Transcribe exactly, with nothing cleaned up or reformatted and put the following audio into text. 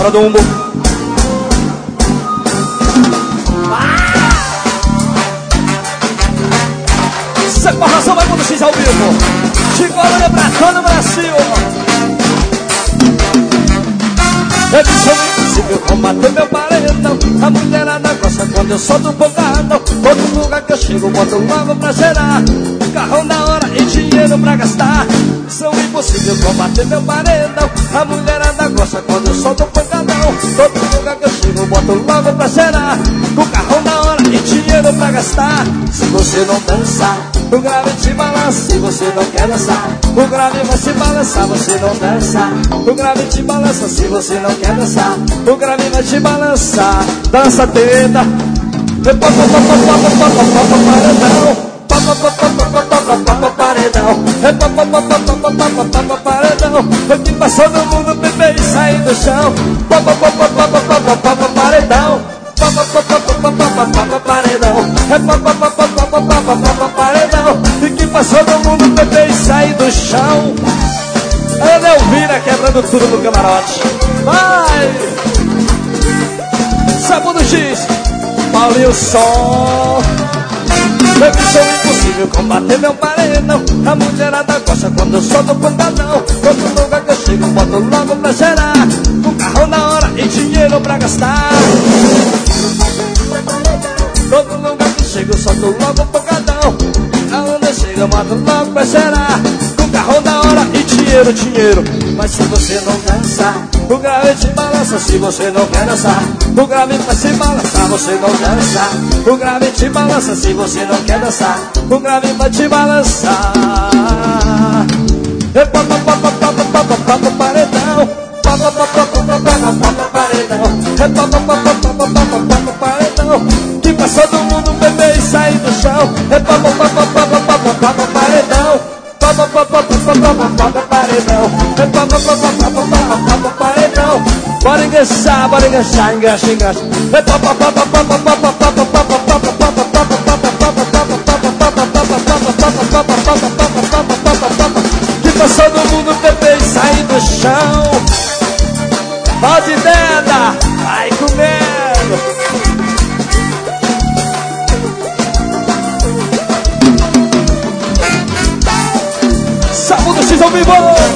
Hora do umbo. Separação vai quando X ao vivo. Chico olha pra todo o Brasil. É missão impossível combater meu paredão. A mulherada gosta quando eu solto o bocadão. Todo lugar que eu chego, boto logo pra gerar. Carrão da hora e dinheiro pra gastar. Missão impossível combater meu paredão. A mulherada gosta quando eu solto o bocadão. Todo lugar que eu chego, boto logo pra gerar. Com carrão da hora e dinheiro pra gastar. Se você não dançar, o grave te balança. Se você não quer dançar, o grave vai se balançar. Você não dança, o grave te balança. Se você não quer dançar, o grave vai te balançar. Dança teta, paredão, paredão, paredão. Foi que passou no mundo, bebê, e sair do chão. Paredão, paredão, paredão. E que passou no mundo, bebê, e sair do chão. Ana Elvira quebrando tudo no camarote. Vai! Sabudo X, Paulinho Som. Meu missão impossível combater meu paredão. A mulherada gosta quando eu solto o pancadão. Todo lugar que eu chego, boto logo pra gerar. Com carro na hora e dinheiro pra gastar. Todo lugar que eu chego, eu solto logo o pancadão. Aonde eu chego, eu boto logo pra gerar. Com carro na hora e dinheiro, dinheiro. Mas se você não dançar, o grave te balança. Se você não quer dançar, o grave vai se balançar. Você não dança, o grave te balança. Se você não quer dançar, o grave vai te balançar. Paredão, paredão, paredão. Que passou do mundo, bebê, e sair do chão. Paredão, paredão, paredão. Bora enganchar, bora enganchar, engancha, engancha. Que passou do mundo, bebê, e sair do chão. Pode deda, vai comendo. Sabudo X ao vivo.